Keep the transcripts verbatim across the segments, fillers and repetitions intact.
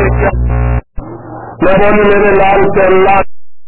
میں بولی میرے لال کے اللہ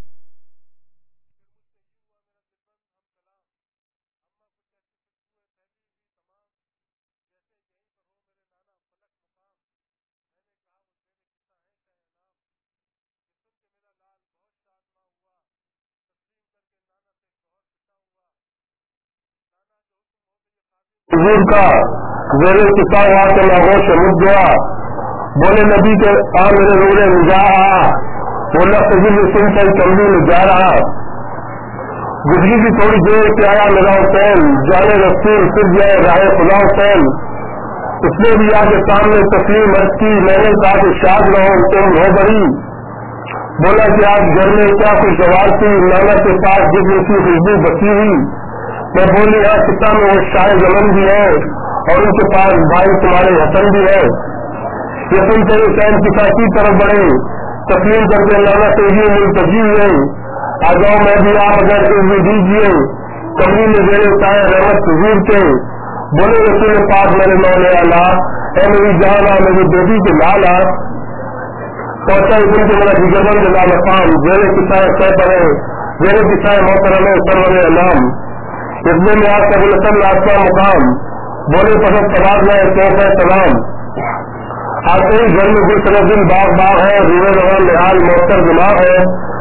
حضور کا زیر کسا ہوا تو لاغوش مٹ گیا. بولے نبی کے آ میرے روڑے نجا آ وہ لفظ سن کر چمڑی میں جا رہا. گزری کی تھوڑی دیر کے آیا میرا حسین جانے رسول پھر جائے راہ خدا حسین. اس نے بھی آ کے سامنے تسلیم عرض کی. میں نے کہا کہ شاد رہو تم ہو بڑی. بولا کہ آج گھر میں کیا خوشگوار تھی نانا کے پاس جس کی خوشبو بچی ہوئی. میں بولی ہے خطہ میں وہ شاہ زمن بھی ہے اور ان کے پاس بھائی تمہارے حسن بھی ہے. یہ سن کر حسین کسا کی طرف بڑھے تسلیم کر کے نانا سے یہ منتظی ہوئے. آ جاؤ میں بھی آپ اگر عزت دیجیے کمری میں میرے چاہے رحمت حضور کے. بولے رسول پاک میرے مولا اللہ اے میری جان آ میری بیٹی کے لال آ پہنچا اس دن کے میرا جگربند کے لال افام میرے کسائے سہ پڑے میرے کسائے محترم سرور علام. اس میں میں آپ کا بلسل آسما مقام بولے پسند سوال میں کیسا سلام. آتے ہی گھر میں کوئی سر دن باغ باغ ہے روئے رواں نہال موتر دماغ ہے.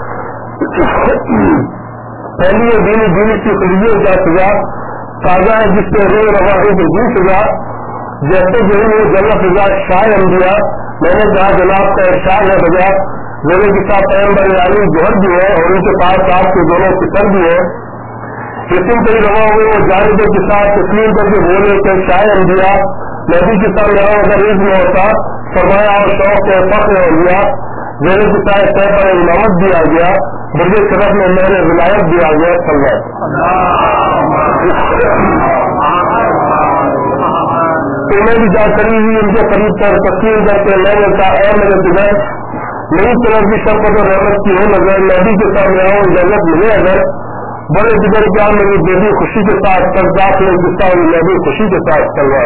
پہلی دینی دینی کی خلیوں کا سزا تازہ ہے جس سے روئے رواں ہے تو دن سزا جیسے جہی میں جنت سزا شاہ انبیاء. میں نے کہا جناب کا ارشاد ہے بجا میرے کے ساتھ پیغمبر علی جوہر بھی ہے اور ان کے پاس آپ کے دونوں فکر بھی ہے. جسم کئی روا ہوئے وہ جانب کے ساتھ تسلیم کر کے بولے کہ شاہ انبیاء نبی کے ساتھ یہاں اگر عید میں ہوتا فرمایا اور شوق کے فخر ہو گیا. میرے کے ساتھ طے پر امامت بھی آ گیا برج شرف میں میرے ولایت بھی آ گیا. انہیں بھی جا کری ہوئی ان کے قریب پر تسلیم کر کے میں نے کہا اے میرے بغیر نئی طرف کی سب پر رحمت کی ہو نظر نبی کے ساتھ یہاں اجازت ملے اگر بڑے جگر کیا میری بیٹی خوشی کے ساتھ سرداخ میں گسا ہوئی میں بھی خوشی کے ساتھ چلوا.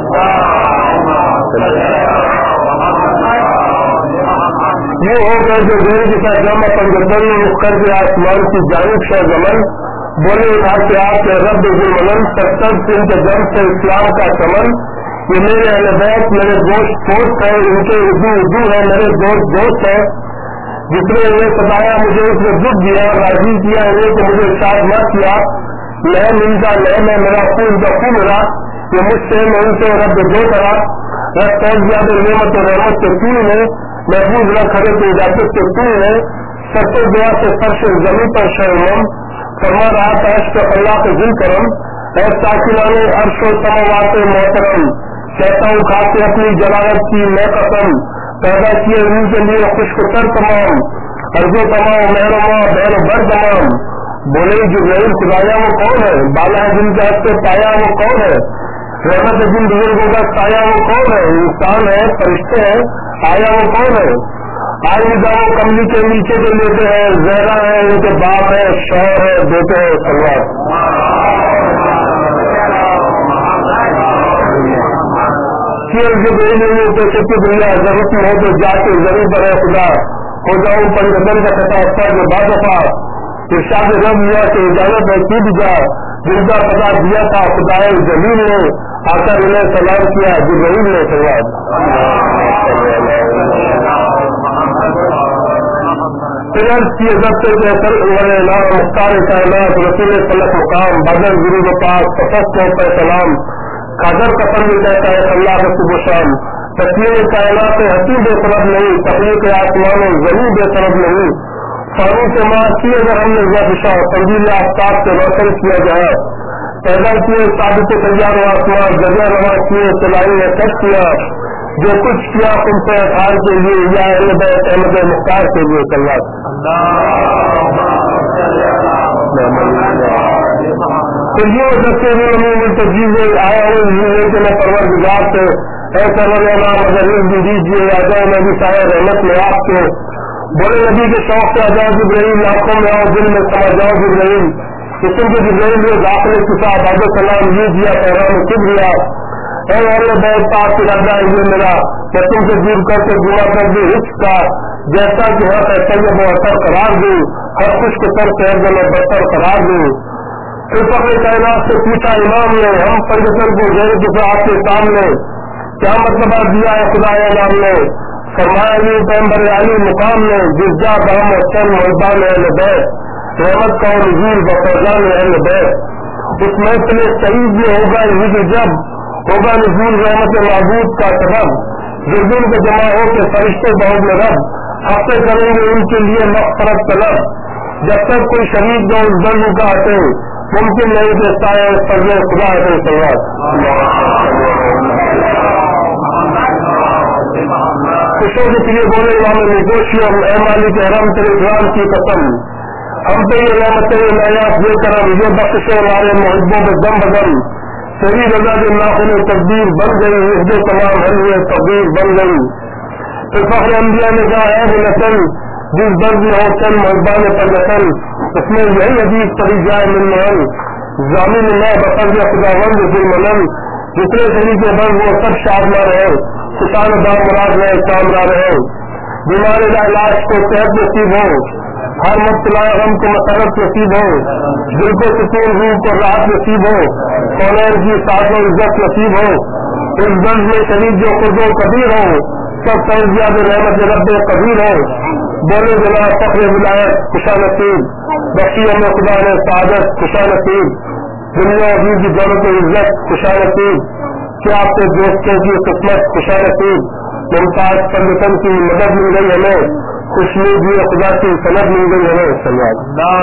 یہ ہو گئے جو دیر کے ساتھ جامع پنجر میں رخ کر کے آسمان کی جانب شہ زمن بولے اٹھا کے آپ کے رب ذوالمنن ستر سن کے جنگ سے اسلام کا چمن. یہ میرے اہل بیت میرے دوست دوست ہے ان کے اردو اردو ہے میرے دوست دوست ہے. جس نے انہیں ستایا مجھے اس نے دکھ دیا راضی کیا انہیں تو مجھے ساتھ مت کیا. میں ان کا لہ میں میرا خون کا خون رہا یہ مجھ سے میں ان سے رب دو کرا رب پہنچ گیا تو نعمت و رحمت کے تین ہے محفوظ رکھ کھڑے تو اجازت کے تین ہے. سچے دعا سے فرش زمین پر شرم فرما رہا تھا عشق اللہ کے دل کرم اور ساکلان عرش و سماوات محترم. کہتا ہوں کھا کے اپنی جلالت کی میں قسم پیدا کیے ان کے لیے خشک تر تمام ارض و تمام محرما بہن بر تمام. بولے جو غیر خدایا وہ کون ہے بالا جن کے ہاتھ سے پایا وہ کون ہے رحمت جن بزرگوں کا سایہ وہ کون ہے انسان ہے فرشتے ہیں آیا وہ کون ہے. آئی جاؤ کملی کے نیچے جو لیتے ہیں زہرا ہے ان کے باپ ہے شوہر ہے بیٹے ہیں سلوار. دنیا ضرورت میں ہو تو جا کے ضرور پر ہے خدا ہو جاؤں پنجن کا پتا اچھا جو با دفعہ ارشاد رب ہوا کہ اجازت ہے ٹوٹ جا جن کا پتا دیا تھا خدا زمین نے آ کر انہیں سلام کیا جو غریب نے سلام. کی عزت مختار کائنات رسول فلک مقام بدر غروب پاک تفق پر سلام قدر قسم بھی کہتا ہے اللہ کا صبح شام تسلیم کائنات سے حسین بے سبب نہیں تخلیق آسمان و زمین بے سبب نہیں فاروق کے ماں کی اگر ہم نے ذبشا تنزیل آفتاب سے روشن کیا جائے پیدا کیے ثابت تیار و آسمان جگہ رواں کیے سلائی نے کٹ کیا جو کچھ کیا تم سے اثار کے لیے یا اہل بیت احمد مختار کے لیے چل رہا. تو یہ دستے ہوئے تجیز آیا ہوں کہ میں پروردگار سے اے سرور نام اگر بھی دیجیے آ جاؤ میں بھی سارے رحمت میں آپ کے بڑے نبی کے شوق سے آ جاؤ جبرائیل آنکھوں میں آؤ دل میں سمجھ جاؤ جبرائیل قسم کے جبرائیل جو داخل کسا باد سلام یہ دیا پیغام کبریا اے اہل بیت پاک ارادہ یہ میرا کہ تم سے دور کر کے گناہ کر دوں حق کا، جیسا کہ حق ہے طیب و اثر قرار دوں، ہر خوش کے سر سے میں بدتر قرار دوں۔ پھر فخر کائنات سے پوچھا امام نے ہم پنجتن کو غیر دفعہ آپ کے سامنے کیا مطلب دیا ہے خدا نام نے؟ فرمایا علی پیغمبر علی مقام نے جس جا بہم اور چند محبان اہل بیت رحمت کا نزول بفیضان اہل بیت، اس محفل سعید میں ہوگا یہ جب ہوگا نزول رحمت معبود کا سبب، جس دن کو جمع ہو کے فرشتے بہت میں رب ہفتے کریں گے ان کے لیے مغفرت طلب، جب تک کوئی شریک جو اس درد کا ہٹے ممکن نہیں دیتا ہے فضل خدا ہے سوال۔ خوشوں کے لیے بولے امام نگوشی اور اے مالک حرم تیرے اکرام کی قسم، ہم پہ یہ رحمت نایاب یہ کرم یہ بخش ہمارے محبوں میں دم بدم، تیری رضا کے ناخن تقدیر بن گئی عہد تمام ہر ہوئے تقدیر بن گئی۔ پھر فخر انبیاء نے کہا ہے وہ نسل جس درد میں ہو چند محبان پر نسل، اس میں یہی حدیث پڑی جائے من محل ضامن میں بفضل خدا بند ظلم جتنے شریک بند وہ سب شادنا رہے، کسان دام مراد رہے کامرا رہے، بیمار علاج کو صحت نصیب ہو، ہر مبتلا غم کو مسرت نصیب ہو، دل کو سکون روح کو راحت نصیب ہو، کونین کی ساتھ و عزت نصیب ہو، اس درد میں شریک جو خود و قدیر ہو، سب فیضیاب رحمت رب قدیر ہو، بولے جناب فخر ولایت خوشا نصیب، بخشی ہمیں خدا نے سعادت خوشا نصیب، دنیا عزیز کی دولت و عزت خوشا نصیب، کیا آپ کے دوستوں کی قسمت خوشا نصیب، ممتاز پنڈتن کی مدد مل گئی ہمیں، خوشنی بھی خدا کی سند مل گئی ہمیں سلام۔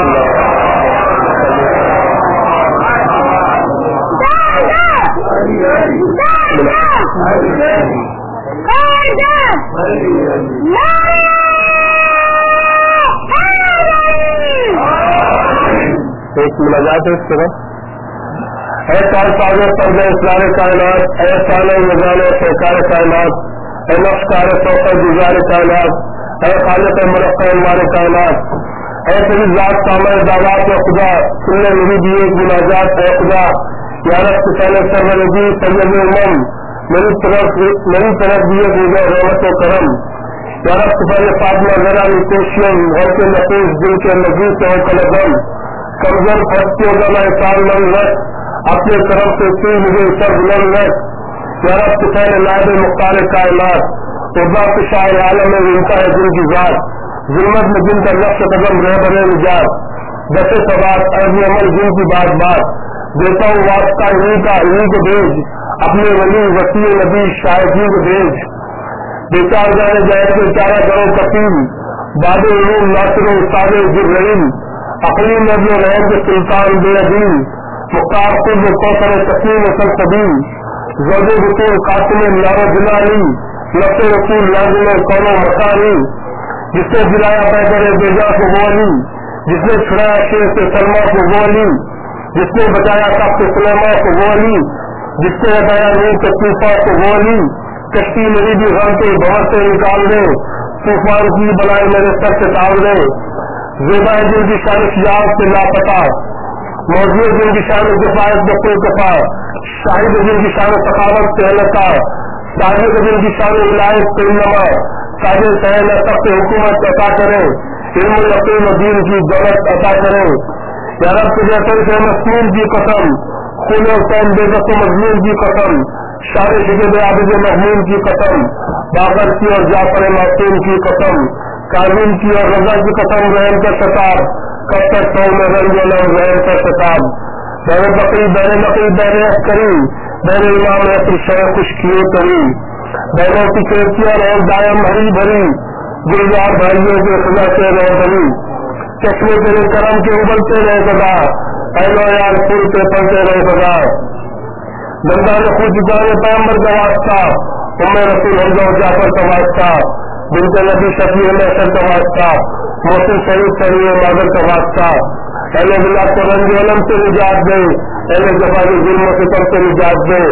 ایک ملاقات ہے اس طرح اے کار ساگر پردہ اسرار کائنات، اے سالہ نظام سرکار کائنات، اے نقش کار سوکر گزار کائنات، اے خالق مرقع ہمارے کائنات، اے تیری ذات سامر دعوات و خدا تم نے میری دی ایک مناجات اے خدا، یا رب کے پہلے سرور دی سید امم میری طرف میری طرف دیے گزر رحمت و کرم، یا رب کے پہلے فاطمہ ذرا کوشیم گھر کے نفیس دل کے مزید سے قلم کمزور پھنستی ہوگا میں سال من رکھ اپنے طرف سے سی مجھے سر بلند رکھ، یا رب کے پہلے نائب مختار کائنات اربا کے شاعر عالم میں انتا ہے جن کی ذات، ظلمت میں جن کا نقش قدم رہ بنے نجات، دس سوات عرض عمل جن کی بات بات دیتا ہوں واسطہ انہیں کا انہیں کو بھیج، اپنے ولی وسیع نبی شاہدین کو بھیج، بے چار جانے جائے کے چارہ کرو کفیل باد علوم ناصر استاد جبرائیل، عقلی نبی رحم کے سلطان بے عظیم، مختار قرب کوثر تسلیم سر قدیم، زوج بطور قاسم نار جلالی، نفس رسول لازم کون و مکانی، جس نے جلایا پیدر بیجا کو وہ علی، جس نے چھڑایا شیر سے سلمہ کو وہ علی، جس نے بچایا تخت سلیما کو وہ علی، جس نے ہٹایا نور کے طوفا کو وہ علی، کشتی میری بھی غم کے بہت سے نکال دے، طوفان کی بلائے میرے سر سے ٹال دے، زیبا جن کی شان شجاعت سے لاپتا، موضوع جن کی شان کفایت بکل کفا، شاہد جن کی شان سخاوت سے لتا، تاجر جن کی شان ولایت سے نما، تاجر سہل سخت حکومت عطا کرے، علم یقین دین کی دولت عطا کرے، یا رب تجھے سے مسلم کی قسم، خون حسین بے بس و مظلوم کی قسم، شار شجد عابد محمود کی قسم، باقر کی اور جعفر معصوم کی قسم، کاظم کی اور رضا کی قسم رحم کا شتاب، کب تک سو میں رنگ رحم کا شتاب، بیر بقری بیر بقری بیر عسکری بیر امام اپنی شہ خوش کیے کری، بیروں کی کھیتیاں اور دائم ہری بھری، گلزار بھائیوں کے خدا سے رہ بھری، چشمے تیرے کرم کے ابلتے رہے سدا، پہلو یار پھر کے پڑتے رہے سدا، بندہ نے خود جانے پیغمبر کا واسطہ، ام رسول حمزہ و جعفر کا واسطہ، بنت نبی شفیع محشر کا واسطہ، محسن شریف شریع مادر کا واسطہ، اہل بلا کو رنگ علم سے نجات دے، اہل جفا کے ظلم و ستم سے نجات دے،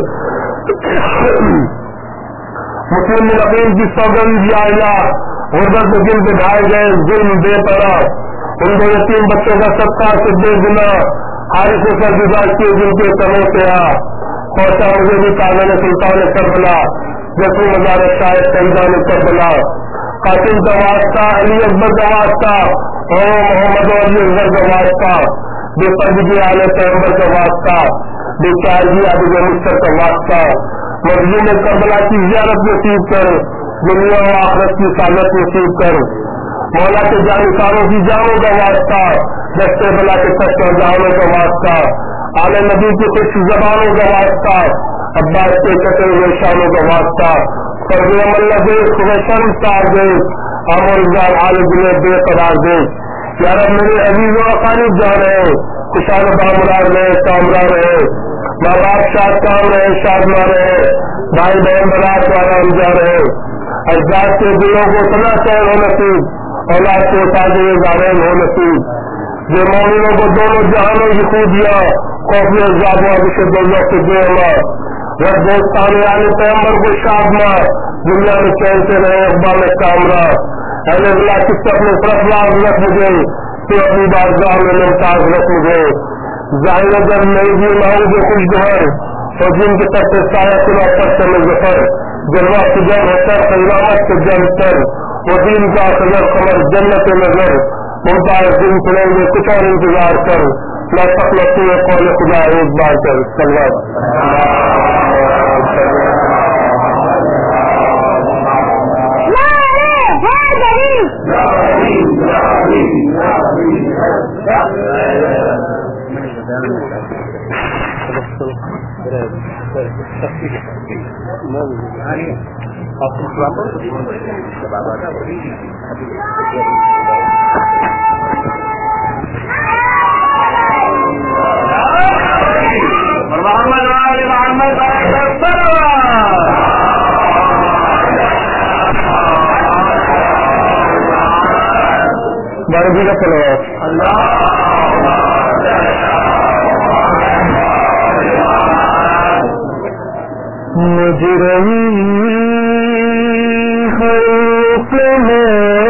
مسلم نبیم کی سوگند یا الہ، غربت میں جن کے ڈھائے گئے ظلم بے پڑا، ان دو یتیم بچوں کا صدقہ سے بے گنا، حارث سے جدا کیے جن کے سمے سے آ، خوشا مجھے بھی کامل سلطان کربلا جسو مزار شاید سیدان کربلا قاسم کا واسطہ علی اکبر کا واسطہ او محمد علی اکبر کا واسطہ بے پردگی عالیہ پیغمبر کا واسطہ بے چارگی عبد مستر کا واسطہ مظلوم کربلا کی زیارت نصیب کر دنیا و آخرت کی سعادت نصیب کر مولا کے جانکاروں کی جانوں کا واسطہ دستے بلا کے سچ جانوں کا واسطہ آل نبی کی کچھ زبانوں کا واسطہ عباس کے کٹے ہوئے شانوں کا واسطہ فرض اللہ دے خدا شرم سار دے امر جان آل دلے بے قرار دے یا رب میرے عزیز و اقارب جا رہے کشان بامرار رہے کامرار رہے ماں باپ شاد کام رہے شاد نہ رہے بھائی بہن برات والا جا رہے اجداد کے دلوں کو سنا چین ہو نصیب اولاد کے تازے زارین ہو نصیب جو مومنوں کو دونوں جہانوں کی خوبیاں خوف زادوں سے دولت سے دے اللہ رب دوستان یعنی پیغمبر کو شادنا دنیا میں چین سے رہے اقبال میں کامرہ اہل اللہ کس سے اپنے طرف لاز رکھ مجھے تو اپنی بارگاہ میں ممتاز رکھ مجھے ظاہر جب نئی بھی ماؤں جو خوش گہر اور جن کے تک سایہ سنا پر سے ظفر جلوہ سے جب ہوتا سلامت سے جب تر وہ دین کا سجر قمر جنت نظر ممتاز دن چلیں گے کچھ اور انتظار کر نہ تک قول خدا ایک بار کر سلام بارگی کا صلوات مجرم خلق میں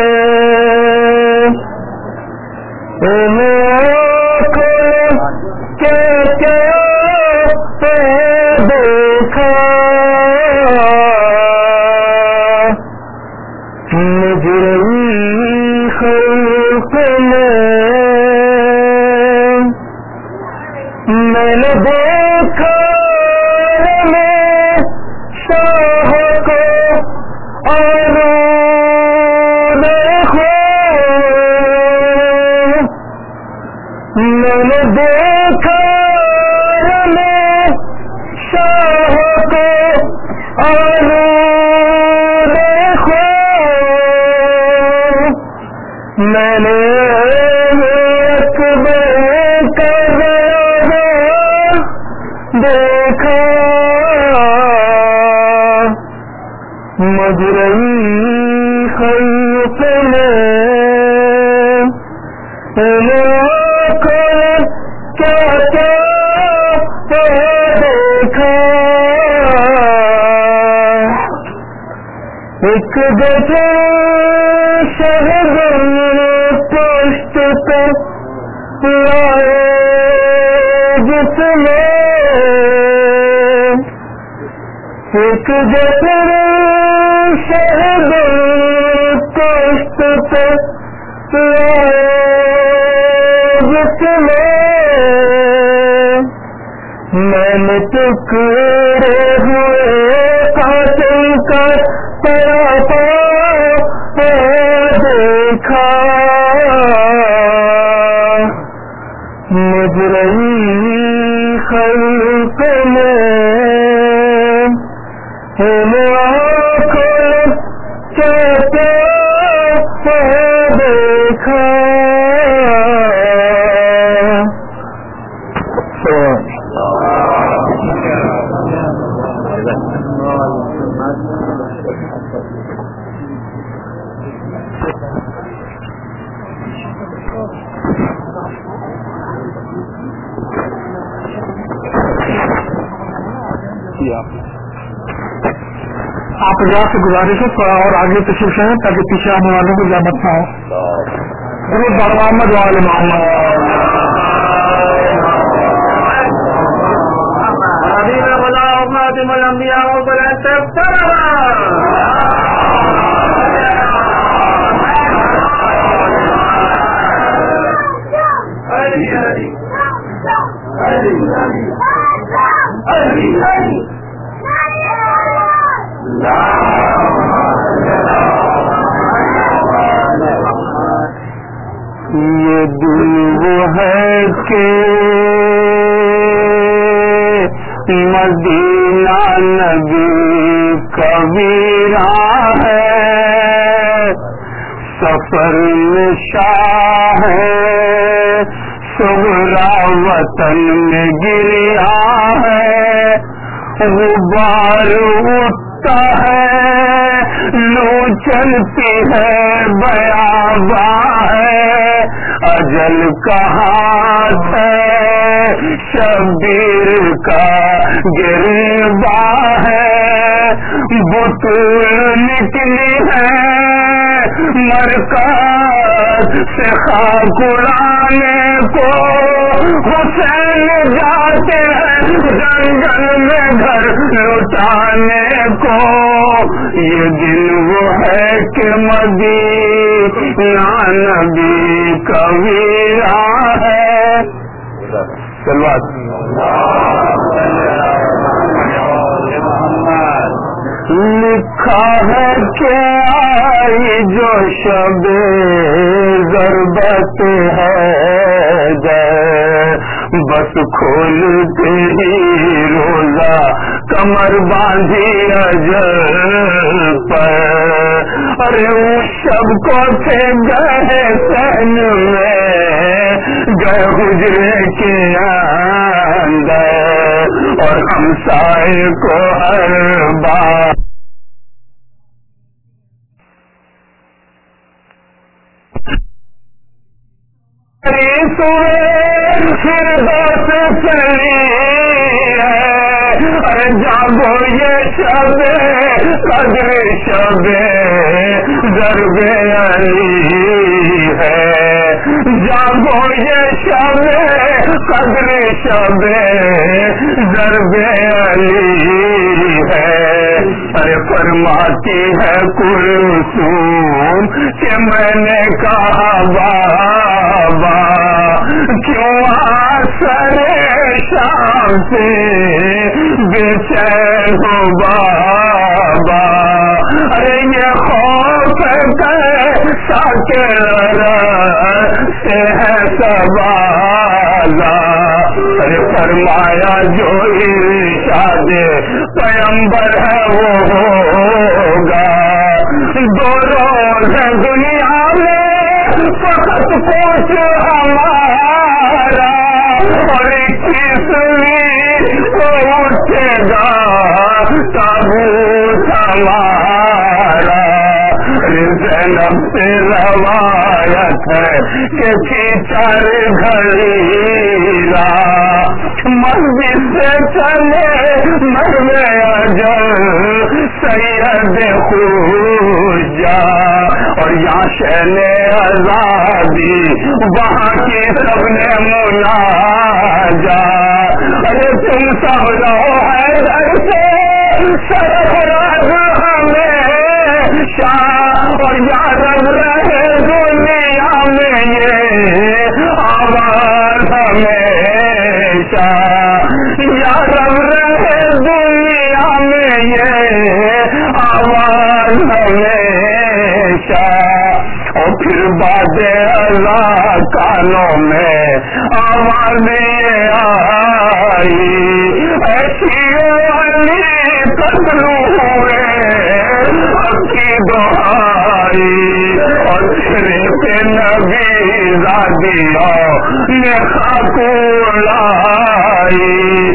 آپ سے گزارش ہے تھوڑا اور آگے تشریف ہے تاکہ پیچھے آنے والوں کو زحمت نہ ہو. محمد وعلی محمد یہ دن وہ ہے کہ مدینہ نبی کا ویراں ہے، سفر نشاں ہے، صغرا وطن میں گریا ہے، غبار اٹھتا ہے، لو چلتی ہے، بیاباں ہے، اجل کا ہاتھ ہے، شبیر کا گریباں ہے، بطول نکلی ہے مرکز سے خاک اڑانے کو، حسین جاتے ہیں جنگل میں گھر لٹانے کو، یہ دن وہ ہے کہ مدینہ نبی کا ویراں ہے۔ سلوات لکھا ہے کہ آئی جو شب ضربت ہے گئے، بس کھولتے ہی روزہ کمر باندھی اجل پر، ارے اس شب کو تھے گئے سہن میں، گئے حجرے کے اندر، اور ہمسائے کو ہر بار پھر بات چلی ہے، ارے جاگو یہ شب قدر شب ضرب علی ہے، جاگو یہ شب قدر شب ضرب علی ہے، ارے فرماتی ہے کلثوم کہ میں نے کہا بابا کیوں آسر شام سے بے چین ہو بابا، ارے یہ خوف کیسا کہ سے ہے سوازا، ارے فرمایا جو ارشاد پیغمبر ہے وہ ہوگا، دو روز ہے دنیا میں فقط کچھ ہمارا، اور اکیسویں کو اٹھے گا تابوت ہمارا، زینب سے روایت ہے کہ تھی چار گھڑیلا، مسجد سے چلے مرنے اجل سید خوجا، اور یہاں شہن آزادی وہاں کی سب نے مناجا، ارے تم سب رہو حیدر سے سرفراز ہمیں شاہ، اور یاد رہے دنیا میں یہ آواز ہمیشہ، یاد رہے دنیا میں یہ آواز ہمیشہ، اور پھر بعد اللہ کانوں میں آواز یہ آئی، ایسی علی قتل ہوئے کی دہائی، اور سرے پہ نبی زادیوں نے خاک اڑائی،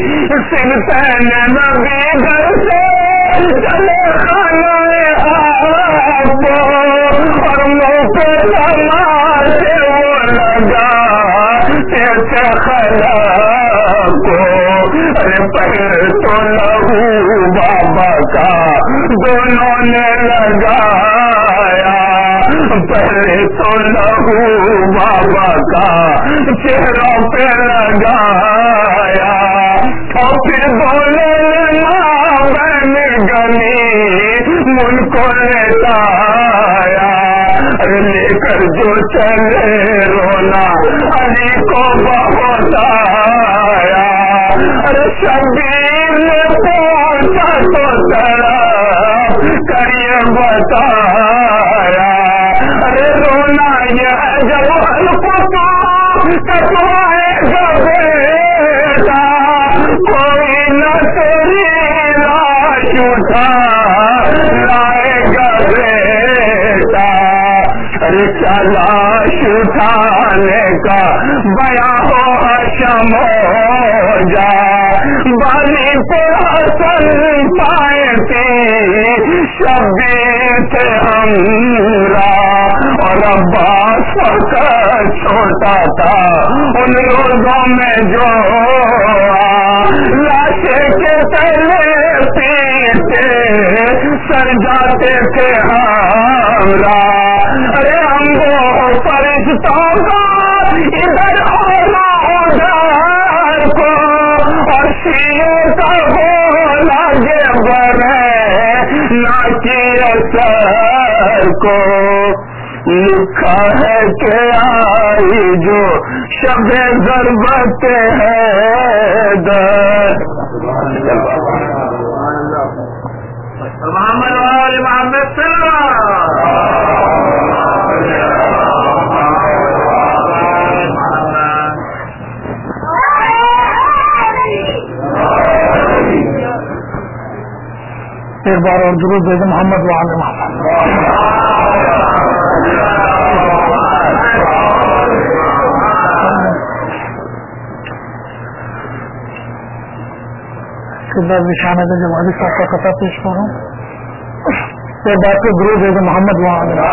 سلطان نبی گھر سے چلے خانہ آپ، اور منہ پہ تماشے وہ لگا کیسے خلا کو، ارے پہلے تو لہو بابا کا دونوں نے لگایا، پہلے تو لہو بابا کا چہروں پہ لگایا، اور پھر بولے बन गली मुल्क लेता आया, लेकर जो चले रोना अली को बहुत आया। अरे शबीर ने पूछा तो तरफ करिए बताया, अरे रोना यह जब हल्को कटवाएगा बेटा, कोई न तेरी लाश उठा लाएगा बेटा। अरे क्या लाश उठाने का बया हो हशम हो जा, बाली पे हसन पाए थे शबीर थे हमरा, और अब्बास फकत छोटा था उन रोजों में जो लाशे के तले पीते सर जाते थे हमरा। अरे हम वो फरिश्तों का इधर होला उधर को, और शीए का हो लागे बने ना कि असर को। लिखा है कि आई जो शबे ज़रबत है दर। मोहम्मद वाले मोहम्मद एक बार और दुरूद भेजे मोहम्मद वाले मोहम्मद। निशान है जब अली साहब का कथा पेश करूं, एक बात को दुरूद भेजे मोहम्मद वाले।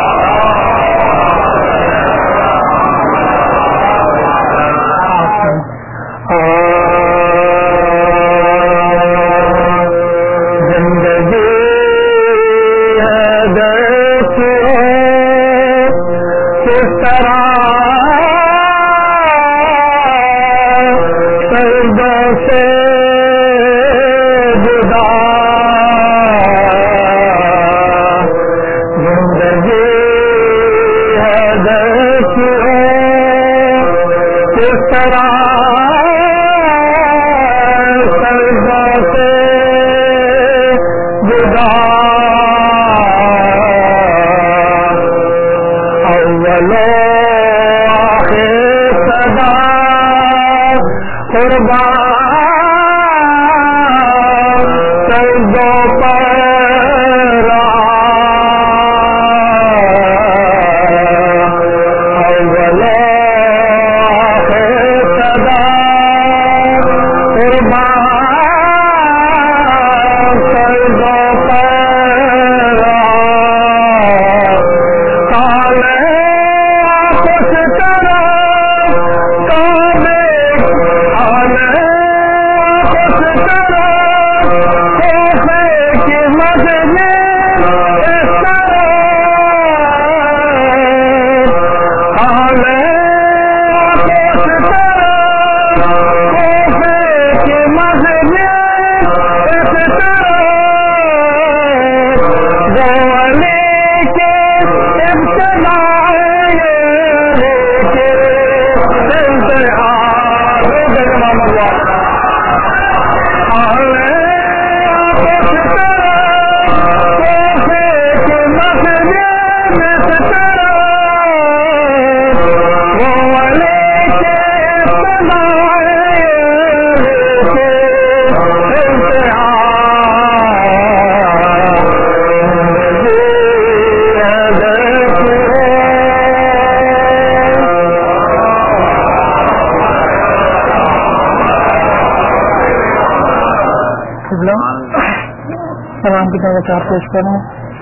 सलाम की तरह चार पेश करूं।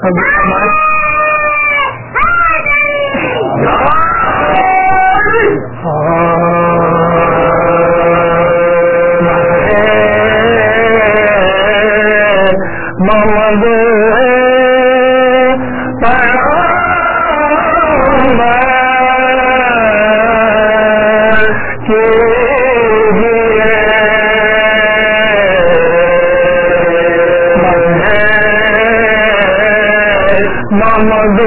मोहम्मद محمد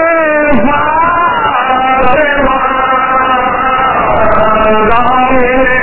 نبی